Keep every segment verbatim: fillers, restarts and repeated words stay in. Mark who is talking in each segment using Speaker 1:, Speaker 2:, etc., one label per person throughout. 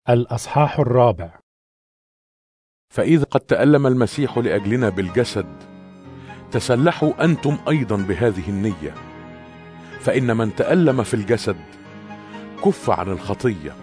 Speaker 1: الأصحاح الرابع.
Speaker 2: فإذا قد تألم المسيح لأجلنا بالجسد، تسلحوا أنتم أيضا بهذه النية. فإن من تألم في الجسد كف عن الخطية،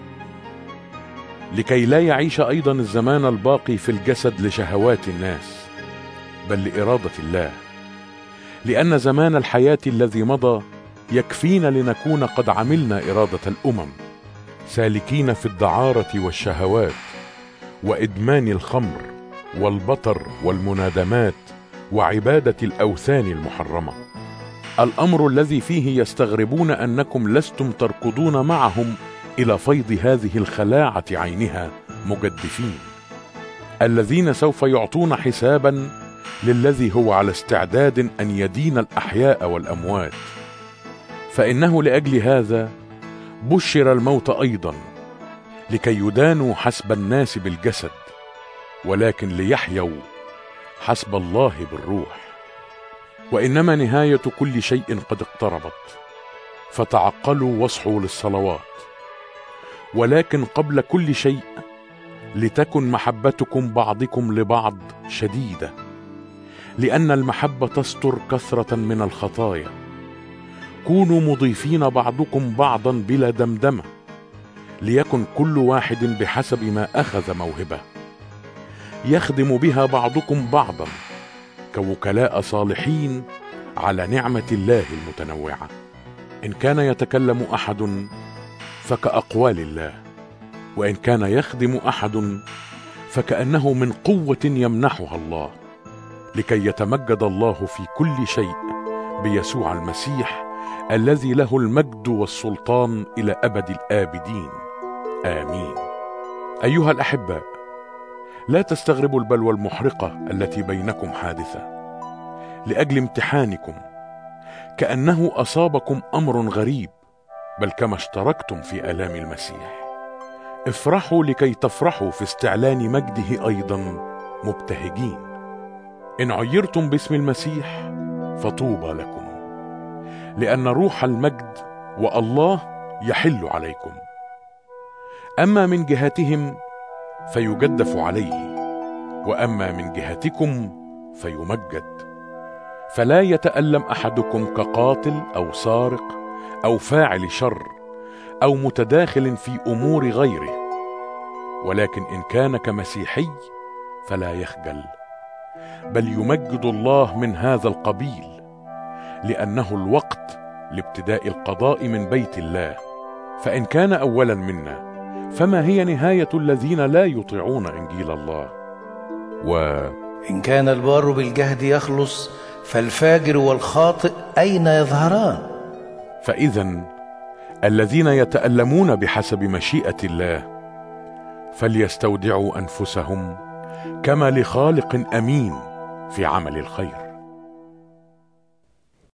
Speaker 2: لكي لا يعيش أيضا الزمان الباقي في الجسد لشهوات الناس، بل لإرادة الله. لأن زمان الحياة الذي مضى يكفينا لنكون قد عملنا إرادة الأمم، سالكين في الدعارة والشهوات وإدمان الخمر والبطر والمنادمات وعبادة الأوثان المحرمة، الأمر الذي فيه يستغربون أنكم لستم تركضون معهم إلى فيض هذه الخلاعة عينها مجدفين، الذين سوف يعطون حسابا للذي هو على استعداد أن يدين الأحياء والأموات. فإنه لأجل هذا بشر الموت أيضا، لكي يدانوا حسب الناس بالجسد، ولكن ليحيوا حسب الله بالروح. وإنما نهاية كل شيء قد اقتربت، فتعقلوا واصحوا للصلوات. ولكن قبل كل شيء لتكن محبتكم بعضكم لبعض شديدة، لأن المحبة تستر كثرة من الخطايا. كونوا مضيفين بعضكم بعضا بلا دمدمة، ليكن كل واحد بحسب ما أخذ موهبة، يخدم بها بعضكم بعضا كوكلاء صالحين على نعمة الله المتنوعة. إن كان يتكلم أحد فكأقوال الله، وإن كان يخدم أحد فكأنه من قوة يمنحها الله، لكي يتمجد الله في كل شيء بيسوع المسيح، الذي له المجد والسلطان إلى أبد الآبدين. آمين. أيها الأحباء، لا تستغربوا البلوى المحرقة التي بينكم حادثة لأجل امتحانكم، كأنه أصابكم أمر غريب، بل كما اشتركتم في آلام المسيح. افرحوا لكي تفرحوا في استعلان مجده أيضا مبتهجين. إن عيرتم باسم المسيح فطوبى لكم، لأن روح المجد والله يحل عليكم. أما من جهتهم فيجدف عليه، وأما من جهتكم فيمجد. فلا يتألم أحدكم كقاتل أو سارق أو فاعل شر أو متداخل في أمور غيره، ولكن إن كان كمسيحي فلا يخجل، بل يمجد الله من هذا القبيل، لأنه الوقت لابتداء القضاء من بيت الله. فإن كان أولا منا، فما هي نهاية الذين لا يطيعون إنجيل الله؟
Speaker 3: وإن كان البار بالجهد يخلص، فالفاجر والخاطئ أين يظهران؟
Speaker 2: فإذن الذين يتألمون بحسب مشيئة الله فليستودعوا أنفسهم كما لخالق أمين في عمل الخير.